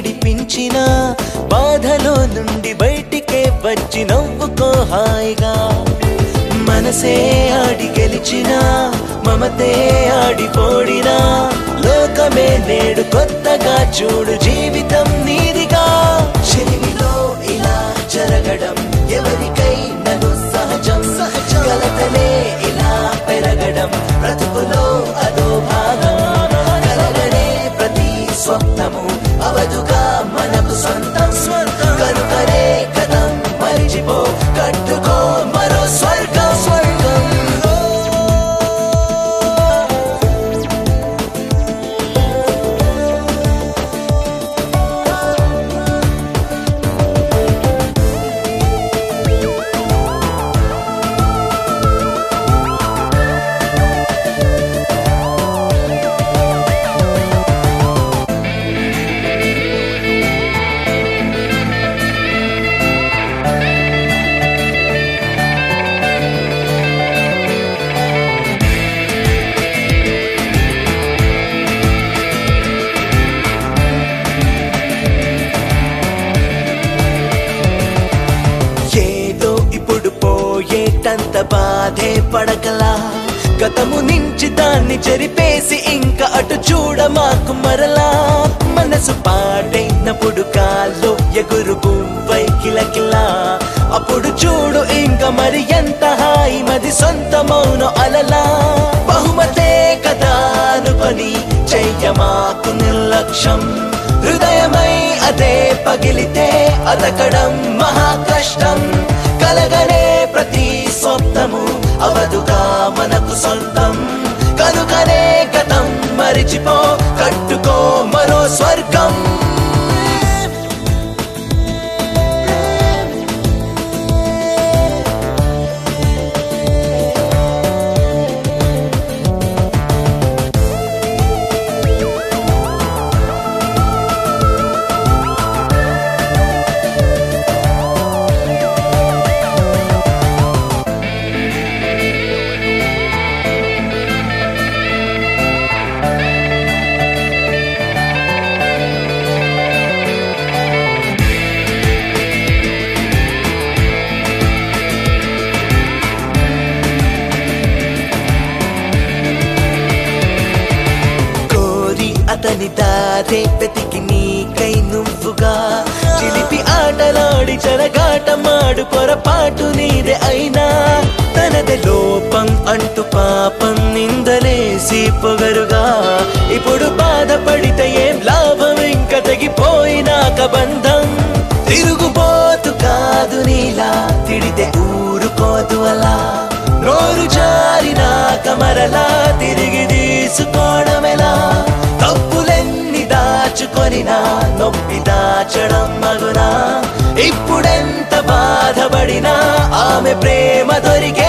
విడిపించిన బాధలో నుండి బయటికే వచ్చి నవ్వుకో హాయిగా మనసే ఆడి గెలిచిన మమతే ఆడిపోడిన లోకమే నేడు కొత్తగా చూడు జీవితం నీదిగా చెలిమిలో ఇలా జరగడం ఎవరికైనా సహజం కలతలే ఇలా పెరగడం బ్రతుకులో అదో భాగం కలగనే ప్రతి స్వప్నము అవదుగా మనకు సొంతం కనుకనే కథం మరిచిపో కట్టుకో మరో స్వర్గం స్వర్గం ఏటంత బాధే పడకలా గతము నుంచి దాన్ని చెరిపేసి ఇంకా అటు చూడ మాకు మరలా మనసు పాడైనప్పుడు కాల్లో ఎగురు పువ్వై కిలకిలా అప్పుడు చూడు ఇంకా మరి ఎంత హాయి మది సొంతమౌను అలలా బహుమతే కదా అనుకొని చెయ్యమాకు నిర్లక్ష్యం హృదయమై అదే పగిలితే అతకడం మహా కష్టం కలగనే ప్రతి స్వప్నము అవదుగా మనకు సొంతం కనుకనే గతం మరిచిపో కట్టుకో మరో స్వర్గం అతని దారే వెతికి నీకై నువ్వుగా చిలిపి ఆటలాడి చెలగాటమాడు పొరపాటు నీదే అయినా తనదే లోపం అంటూ పాపం నిందలేసి పొగరుగా ఇప్పుడు బాధపడితే ఏం లాభం ఇంకా తెగిపోయినాక బంధం తిరుగుబోతు కాదు నీలా తిడితే ఊరుకోదు అలా నోరు జారినాక మరలా తిరిగి తీసుకోవడమెలా తప్పులెన్ని దాచుకొనినా నొప్పి దాచడం మగునా ఇప్పుడెంత బాధపడినా ఆమె ప్రేమ దొరికే